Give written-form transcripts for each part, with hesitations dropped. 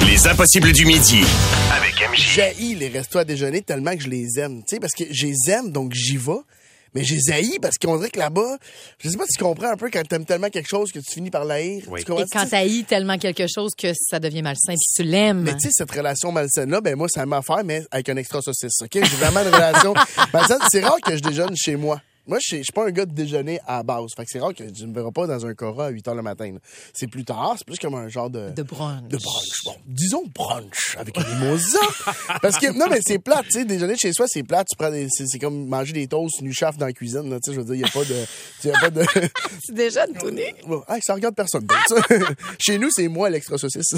Les impossibles du midi. Avec MJ. J'haïs les restos à déjeuner tellement que je les aime. Tu sais, parce que je les aime, donc j'y vais. Mais je les haïs parce qu'on dirait que là-bas, je sais pas si tu comprends un peu quand t'aimes tellement quelque chose que tu finis par l'haïr. Oui. Tu comprends? Et quand t'haïs tellement quelque chose que ça devient malsain puis tu l'aimes. Mais tu sais, cette relation malsaine-là, ben moi, ça m'a affaire, mais avec un extra saucisse, OK? J'ai vraiment une relation malsaine. C'est rare que je déjeune chez moi. Moi, je suis pas un gars de déjeuner à la base. Fait que c'est rare que je ne me verrai pas dans un Cora à 8 h le matin. Là. C'est plus tard, c'est plus comme un genre de brunch. De brunch. Bon, disons brunch avec un mimosa. Parce que, non, mais c'est plate, tu sais, déjeuner chez soi, c'est plate. Tu prends c'est comme manger des toasts nu-chaf dans la cuisine, là. Tu sais, je veux dire, il y a pas de. Tu déjeunes tout nu. Bon, ça regarde personne. Chez nous, c'est moi l'extra saucisse.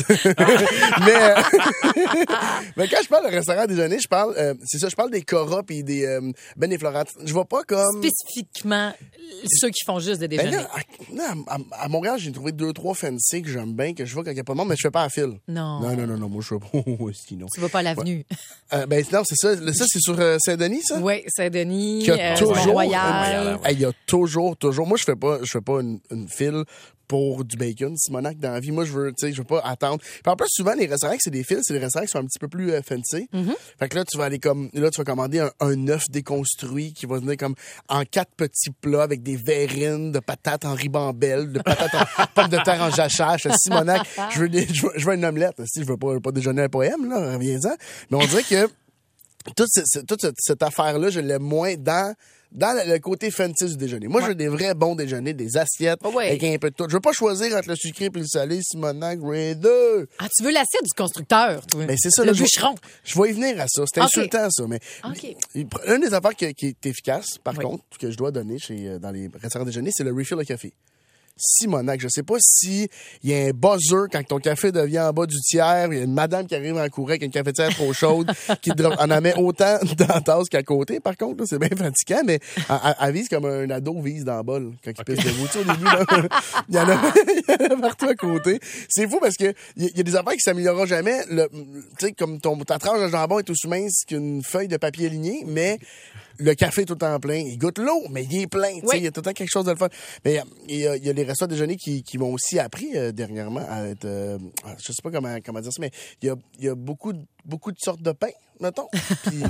mais quand je parle de restaurant à déjeuner, je parle des Cora et des Ben et Florent. Je vois pas comme. Spécifiquement, ceux qui font juste des déjeuners. Ben là, à Montréal, j'ai trouvé 2-3 fancy que j'aime bien, que je vois quand il n'y a pas de monde, mais je fais pas à fil. Non. Non, moi, je fais pas. Sinon. Tu vas pas à l'avenue. Ben, non, c'est ça. Ça, c'est sur Saint-Denis, ça? Oui, Saint-Denis, Mont-Royal. Mont-Royal. Il y a toujours. Moi, je fais pas une file pour du bacon, Simonac, dans la vie. Moi, je veux pas attendre. Puis en plus, souvent, les restaurants que c'est des files, c'est des restaurants qui sont un petit peu plus fancy. Mm-hmm. Fait que là, tu vas commander un œuf déconstruit qui va venir comme en 4 petits plats avec des verrines, de patates en ribambelle, de patates en pommes de terre en jachère. Je fais Simonac, je veux une omelette. Si je veux pas déjeuner un poème, là, reviens-en. Mais on dirait que toute cette affaire-là, je l'aime moins dans le côté fancy du déjeuner. Moi, je veux des vrais bons déjeuners, des assiettes avec un peu de tout. Je veux pas choisir entre le sucré et le salé, Simonac, Raider. Ah, tu veux l'assiette du constructeur, toi? Mais c'est ça, le là, bûcheron. Je vais y venir à ça. C'est insultant, ça. Mais une des affaires qui est efficace, par contre, que je dois donner dans les restaurants déjeuners, c'est le refill de café. Simonac, je sais pas si il y a un buzzer quand ton café devient en bas du tiers, il y a une madame qui arrive en courant avec une cafetière trop chaude qui en met autant dans la tasse qu'à côté. Par contre, là, c'est bien fatigant, mais elle vise comme un ado vise dans le bol quand il pisse debout. Tu sais, au début, là, il y en a partout à côté. C'est fou parce que il y a des affaires qui s'amélioreront jamais. Tu sais, comme ta tranche de jambon est aussi mince qu'une feuille de papier aligné, mais le café est tout le temps plein. Il goûte l'eau, mais il est plein. Il y a tout le temps quelque chose de le fun. Mais il y a les restaurants déjeuner qui m'ont aussi appris dernièrement à être... je sais pas comment dire ça, mais il y a beaucoup de sortes de pain, mettons. Puis,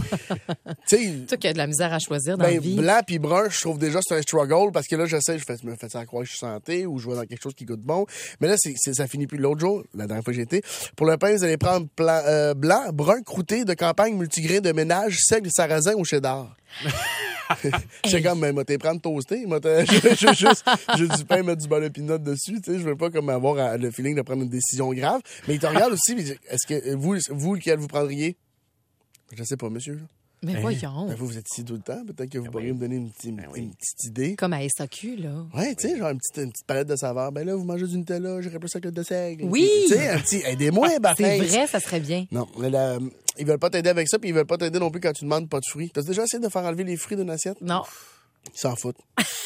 toi qui as de la misère à choisir dans la vie. Blanc puis brun, je trouve déjà c'est un struggle parce que là, je me fais ça croire que je suis santé ou je vais dans quelque chose qui goûte bon. Mais là, ça finit plus. L'autre jour, la dernière fois que j'ai été, pour le pain, vous allez prendre blanc, brun, croûté de campagne, multigrain de ménage, seigle, sarrasin au cheddar. J'étais comme, mais t'es prendre toasté. J'ai du pain, mettre du beurre de pinot dessus. Tu sais, je veux pas comme avoir le feeling de prendre une décision grave. Mais il te regarde aussi. Est-ce que vous, lequel vous prendriez? Je sais pas, monsieur. Mais voyons. Ben, vous êtes ici tout le temps. Peut-être que vous pourriez me donner une petite idée. Comme à SAQ, là. Ouais, tu sais, genre une petite palette de saveurs. Ben là, vous mangez du Nutella, j'irais plus avec le de seigle. Oui! Tu sais, un petit, aidez-moi, C'est vrai, ça serait bien. Non, ils veulent pas t'aider avec ça, puis ils veulent pas t'aider non plus quand tu demandes pas de fruits. T'as déjà essayé de faire enlever les fruits d'une assiette? Non. Ils s'en foutent.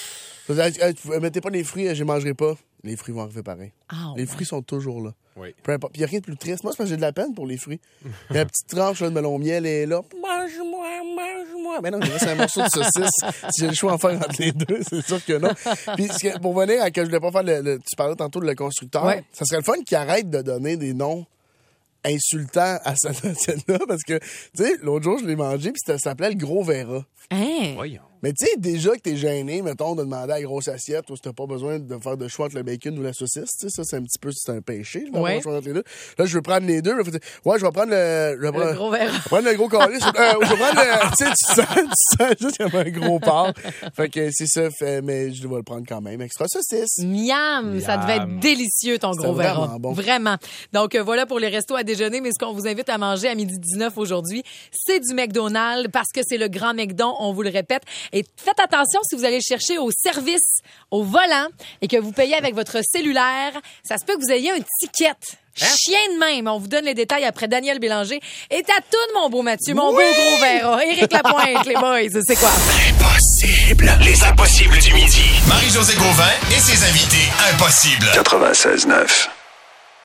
Mettez pas les fruits, je mangerai pas. Les fruits vont arriver pareil. Les fruits sont toujours là. Oui. Peu importe. Puis il n'y a rien de plus triste. Moi, c'est parce que j'ai de la peine pour les fruits. Il y a une petite tranche de melon miel et là. Mange-moi. Mais non, c'est un morceau de saucisse. Si j'ai le choix en faire entre les deux, c'est sûr que non. Puis pour venir à que je voulais pas faire tu parlais tantôt de le constructeur. Ouais. Ça serait le fun qu'il arrête de donner des noms insultants à cette assiette-là parce que, tu sais, l'autre jour, je l'ai mangé puis ça s'appelait le gros Vera. Hein? Voyons. Mais tu sais, déjà que t'es gêné, mettons, de demander à la grosse assiette ou si t'as pas besoin de faire de choix entre le bacon ou la saucisse, tu sais, ça, c'est un péché. Je vais avoir le choix entre les deux. Là, je veux prendre les deux. Je vais prendre le gros verre. Je vais prendre le gros calice. Je vais prendre tu sais, tu sens juste comme un gros porc. Fait que c'est ça, mais je vais le prendre quand même. Extra saucisse. Miam! Ça devait être délicieux, ton gros verre. Vraiment bon. Vraiment. Donc, voilà pour les restos à déjeuner. Mais ce qu'on vous invite à manger à 12h19 aujourd'hui, c'est du McDonald's parce que c'est le grand McDon, on vous le répète. Et faites attention si vous allez chercher au service, au volant, et que vous payez avec votre cellulaire. Ça se peut que vous ayez un ticket. Chien de même. On vous donne les détails après Daniel Bélanger. Et t'as tout, mon beau Mathieu, mon beau gros verre. Éric Lapointe, les boys, c'est quoi? Impossible. Les impossibles du midi. Marie-Josée Gauvin et ses invités impossibles. 96.9.